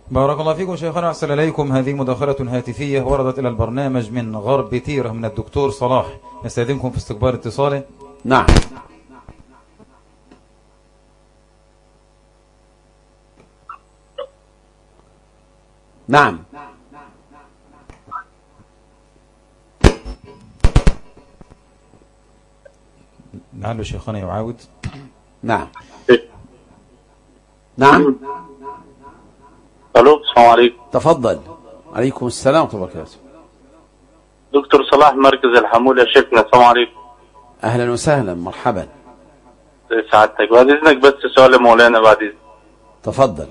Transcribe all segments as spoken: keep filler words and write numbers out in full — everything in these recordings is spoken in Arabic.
بارك الله فيكم شيخنا، أحسن إليكم. هذه مداخلة هاتفية وردت إلى البرنامج من غرب تيره من الدكتور صلاح، نستأذنكم في استقبال اتصاله. نعم. نعم. لعل شيخنا يعاود. نعم. نعم. الو، السلام عليكم. تفضل. عليكم السلام ورحمة الله وبركاته. دكتور صلاح مركز الحمول يا شيخنا، السلام عليكم. اهلا وسهلا، مرحبا. سعادتك بعد اذنك بس سؤال يا مولانا بعد اذنك. تفضل.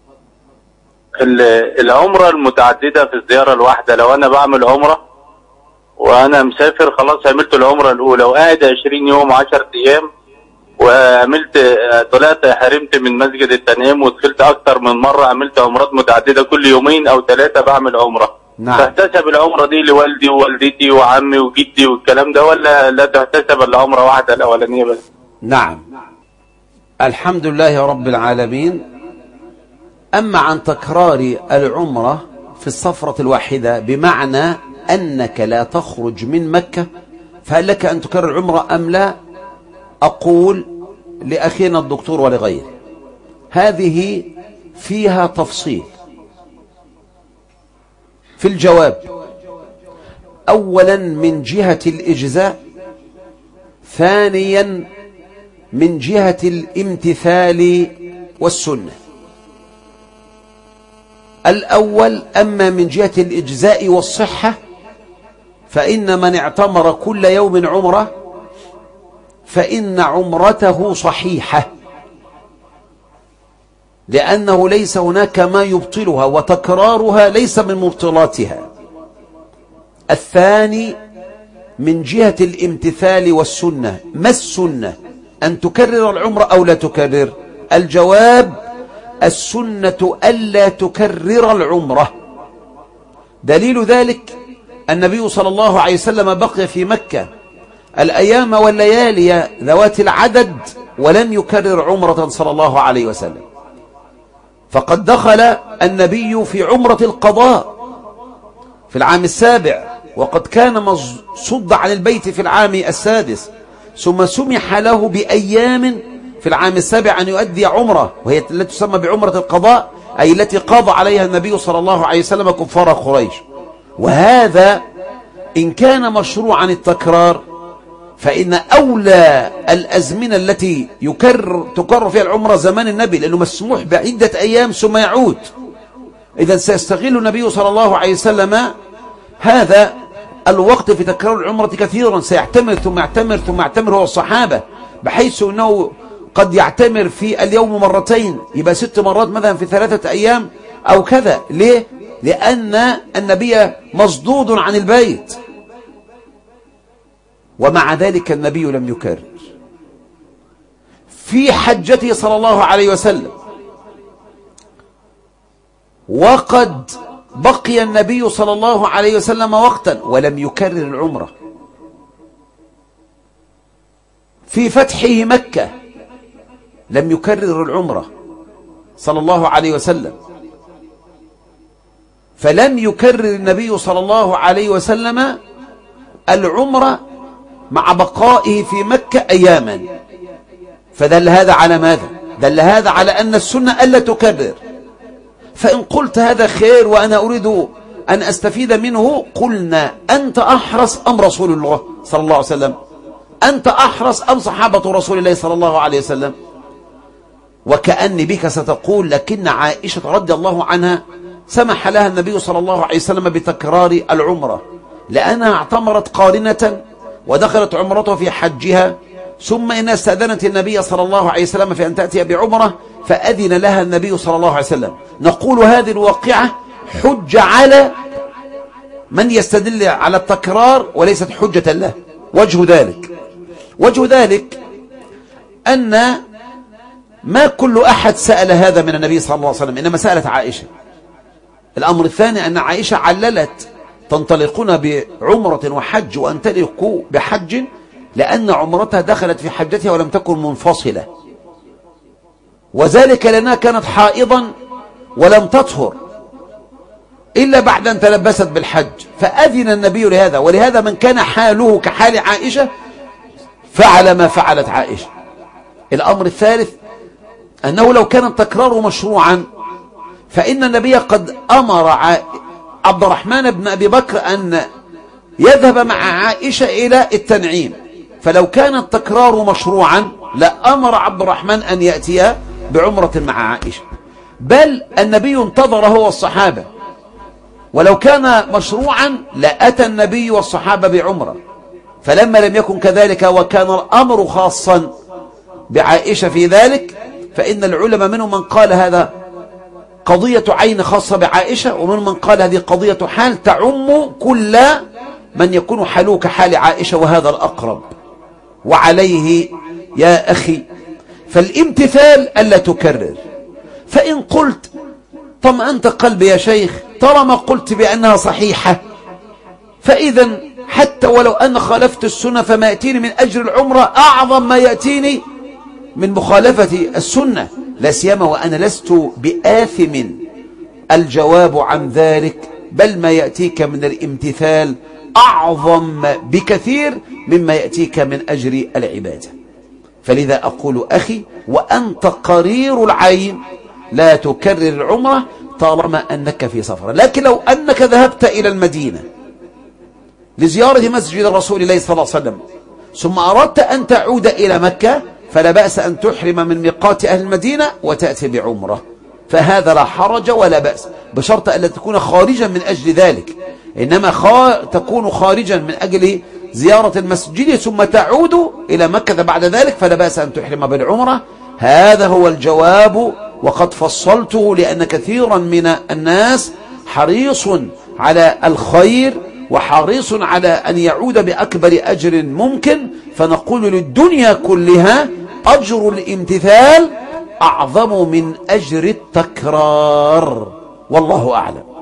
العمرة المتعددة في الزيارة الواحدة، لو انا بعمل عمرة وانا مسافر خلاص عملت العمرة الاولى وقاعد عشرين يوم عشر ايام وعملت طلعت حرمت من مسجد التنعيم ودخلت اكتر من مرة، عملت عمرات متعددة كل يومين او ثلاثة بعمل عمرة. نعم. تحتسب العمرة دي لوالدي ووالدتي وعمي وجدي والكلام ده، ولا لا تحتسب الا عمرة واحدة الاولانية بس؟ نعم. الحمد لله رب العالمين. أما عن تكرار العمرة في السفرة الواحدة بمعنى أنك لا تخرج من مكة، فهل لك أن تكرر العمرة أم لا؟ أقول لأخينا الدكتور ولغيره هذه فيها تفصيل في الجواب. أولا من جهة الإجزاء، ثانيا من جهة الامتثال والسنة. الأول أما من جهة الإجزاء والصحة فإن من اعتمر كل يوم عمرة فإن عمرته صحيحة، لأنه ليس هناك ما يبطلها وتكرارها ليس من مبطلاتها. الثاني من جهة الامتثال والسنة. ما السنة؟ أن تكرر العمرة أو لا تكرر؟ الجواب السنة ألا تكرر العمرة. دليل ذلك النبي صلى الله عليه وسلم بقي في مكة الأيام والليالي ذوات العدد ولم يكرر عمرة صلى الله عليه وسلم، فقد دخل النبي في عمرة القضاء في العام السابع، وقد كان مصد عن البيت في العام السادس، ثم سمح له بأيام في العام السابع أن يؤدي عمرة، وهي التي تسمى بعمرة القضاء، أي التي قاضى عليها النبي صلى الله عليه وسلم كفار قريش. وهذا إن كان مشروعا التكرار فإن أولى الأزمنة التي يكرر تكرر فيها العمرة زمان النبي، لأنه مسموح بعدة أيام ثم يعود. إذن سيستغل النبي صلى الله عليه وسلم هذا الوقت في تكرار العمرة كثيرا، سيعتمر ثم يعتمر ثم يعتمر هو الصحابة، بحيث أنه قد يعتمر في اليوم مرتين، يبقى ست مرات مثلا في ثلاثة أيام أو كذا. ليه؟ لأن النبي مصدود عن البيت، ومع ذلك النبي لم يكرر. في حجته صلى الله عليه وسلم وقد بقي النبي صلى الله عليه وسلم وقتا ولم يكرر العمرة. في فتحه مكة لم يكرر العمرة صلى الله عليه وسلم، فلم يكرر النبي صلى الله عليه وسلم العمرة مع بقائه في مكة أياما. فدل هذا على ماذا؟ دل هذا على أن السنة ألا تكرر. فإن قلت هذا خير وأنا أريد أن أستفيد منه، قلنا أنت أحرص أم رسول الله صلى الله عليه وسلم؟ أنت أحرص أم صحابة رسول الله صلى الله عليه وسلم؟ وكأن بك ستقول لكن عائشة رضي الله عنها سمح لها النبي صلى الله عليه وسلم بتكرار العمرة لأنها اعتمرت قارنة ودخلت عمرته في حجها، ثم إنها استأذنت النبي صلى الله عليه وسلم في أن تأتي بعمرة فأذن لها النبي صلى الله عليه وسلم. نقول هذه الواقعة حجة على من يستدل على التكرار وليست حجة له. وجه ذلك وجه ذلك أن ما كل أحد سأل هذا من النبي صلى الله عليه وسلم، إنما سألت عائشة. الأمر الثاني أن عائشة عللت تنطلقون بعمرة وحج وأن تلقوا بحج لأن عمرتها دخلت في حجتها ولم تكن منفصلة، وذلك لأنها كانت حائضا ولم تطهر، إلا بعد أن تلبست بالحج، فأذن النبي لهذا. ولهذا من كان حاله كحال عائشة فعل ما فعلت عائشة. الأمر الثالث أنه لو كان التكرار مشروعا فإن النبي قد أمر عبد الرحمن بن أبي بكر أن يذهب مع عائشة إلى التنعيم، فلو كان التكرار مشروعا لأمر عبد الرحمن أن يأتي بعمرة مع عائشة، بل النبي انتظر هو والصحابة، ولو كان مشروعا لأتى النبي والصحابة بعمرة. فلما لم يكن كذلك وكان الأمر خاصا بعائشة في ذلك، فإن العلماء منهم من قال هذا قضية عين خاصة بعائشة، ومن من قال هذه قضية حال تعم كل من يكون حاله كحال عائشة، وهذا الأقرب. وعليه يا أخي فالامتثال ألا تكرر. فإن قلت طمأنت قلبي يا شيخ طالما قلت بأنها صحيحة، فإذا حتى ولو أن خالفت السنة فما يأتيني من أجر العمرة أعظم ما يأتيني من مخالفة السنة، لا سيما وأنا لست بآثم. الجواب عن ذلك بل ما يأتيك من الامتثال أعظم بكثير مما يأتيك من أجر العبادة. فلذا أقول أخي وأنت قرير العين لا تكرر العمرة طالما أنك في سفر. لكن لو أنك ذهبت إلى المدينة لزيارة مسجد رسول الله صلى الله عليه وسلم ثم أردت أن تعود إلى مكة فلا بأس أن تحرم من ميقات أهل المدينة وتأتي بعمرة، فهذا لا حرج ولا بأس، بشرط أن لا تكون خارجا من أجل ذلك، إنما خا... تكون خارجا من أجل زيارة المسجد ثم تعود إلى مكة بعد ذلك فلا بأس أن تحرم بالعمرة. هذا هو الجواب، وقد فصلته لأن كثيرا من الناس حريص على الخير وحريص على أن يعود بأكبر أجر ممكن، فنقول للدنيا كلها أجر الامتثال أعظم من أجر التكرار، والله أعلم.